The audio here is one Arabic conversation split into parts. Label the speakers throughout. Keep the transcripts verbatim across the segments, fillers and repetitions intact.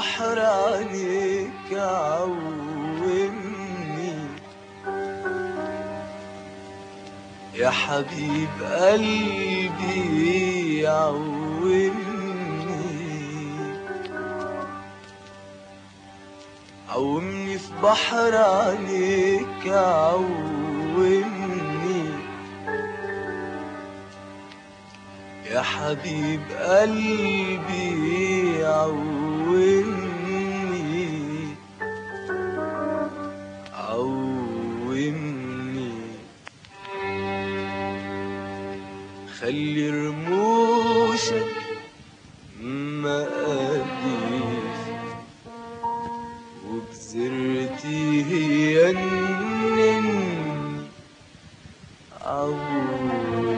Speaker 1: بحر عليك عومني يا حبيب قلبي عومني عومني في بحر عليك عومني يا حبيب قلبي عومني عومني خلي رموشك مقاديف وبزرتي هي النني عومني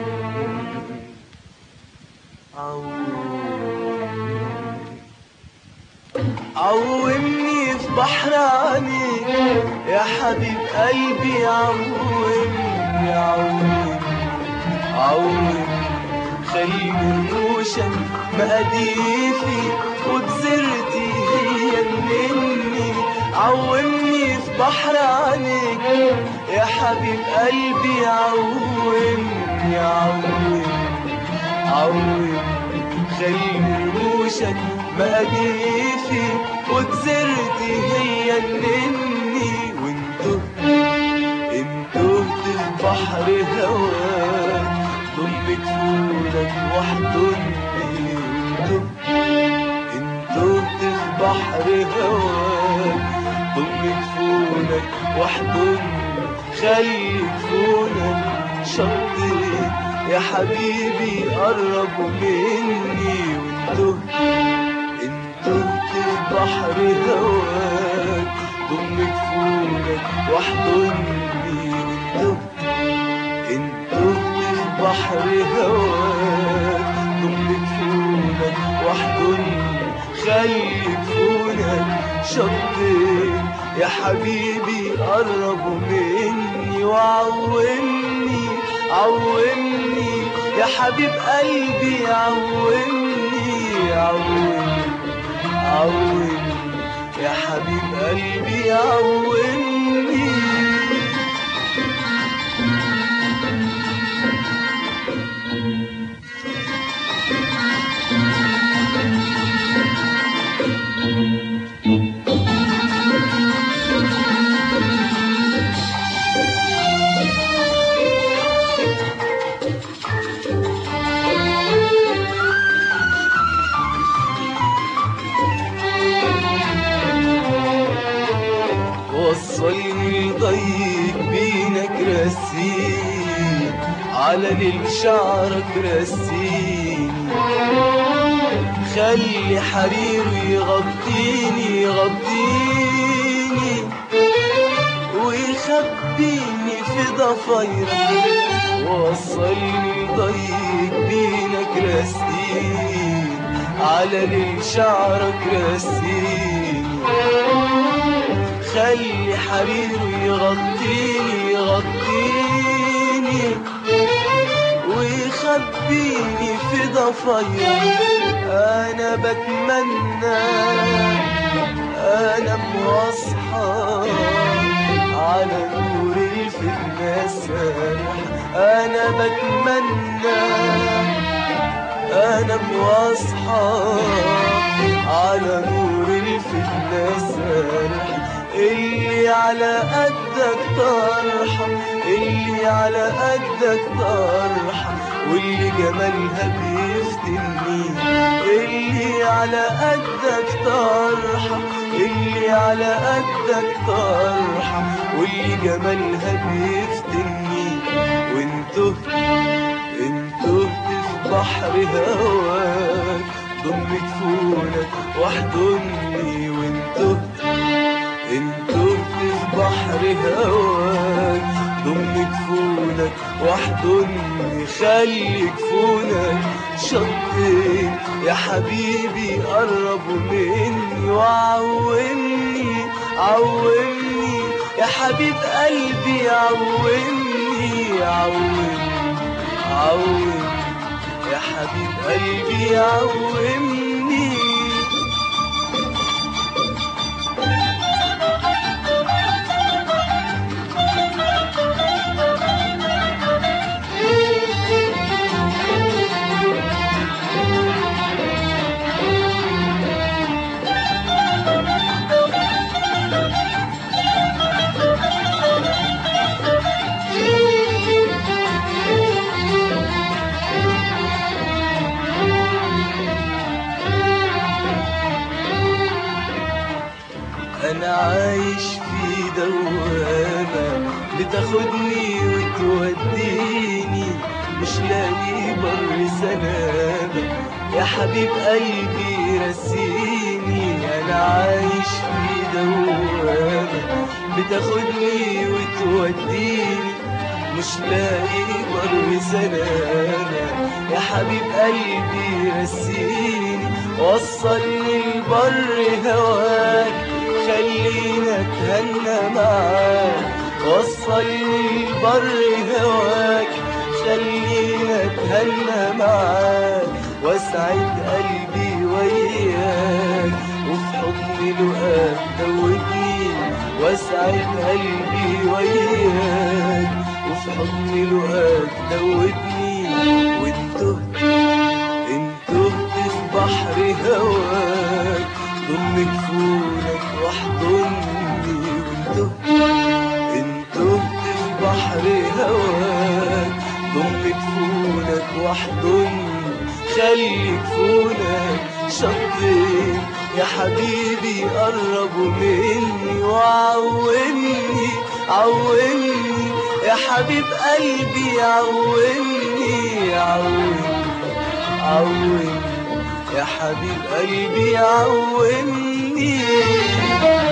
Speaker 1: عومني في بحر عينيك يا حبيب قلبي عومني عومني عومني خلي رموشك مقاديفي وبزرتي هي مني عومني في بحر عينيك يا حبيب قلبي عومني عومني عومني خلي رموشك مقاديفي وجزرتي هي النني وانتو انتو في بحر هواك ضم جفونك واحضني وانتو انتو في بحر هواك ضم جفونك واحضني خلي جفونك شطين يا حبيبي قربوا مني وانتو انتو في بحر هواك ضم جفونك واحضني وانتو انتو في بحر هواك ضم جفونك واحضني خلي جفونك شطين يا حبيبي قربوا مني وعومني عومني يا حبيب قلبي عومني عومني عومني يا حبيب قلبي عومني وصلني ضيق بينك رسيني على ليل شعرك رسيني خلي حريره يغطيني يغطيني ويخبيني في ضفايرك وصلني ضيق بينك رسيني على ليل شعرك رسيني خلي حريره يغطيني يغطيني ويخبيني في ضفايرك انا بتمنى انا واصحى على نور الفتنة سارح انا بتمنى انا واصحى على نور الفتنة سارح اللي على قدك طرحة اللي على قدك طرحة واللي جمالها بيفتني اللي على قدك طرحة اللي على قدك طرحة واللي جمالها بيفتني وانتو انتو في بحر هواك ضم جفونك واحضني وانتو انتو في بحر هواك ضم جفونك واحضني خلي جفونك شطين يا حبيبي قربوا مني وعومني عومني يا حبيب قلبي عومني عومني عومني يا حبيب قلبي عومني انا عايش في دوامة بتاخدني وتوديني، مش لاقي بر سلامة يا حبيب قلبي رسيني. انا عايش في دوامة بتاخدني وتوديني، مش لاقي بر سلامة يا حبيب قلبي رسيني. وصلني البر هواك خلينا اتهنى معاك، وصلني البر هواك خلينا اتهنى معاك، واسعد قلبي وياك وفي حضن لقاك دوبني، واسعد قلبي وياك وفي حضن لقاك دوبني. وانتهت انتهت في بحر هواك ضم جفونك واحضني، وانتهت انتهت في بحر هواك ضم جفونك واحضني. خلي جفونك شطين يا حبيبي قربوا مني، وعوني عوني يا حبيب قلبي، عوني عوني عوني يا حبيب قلبي، عوني.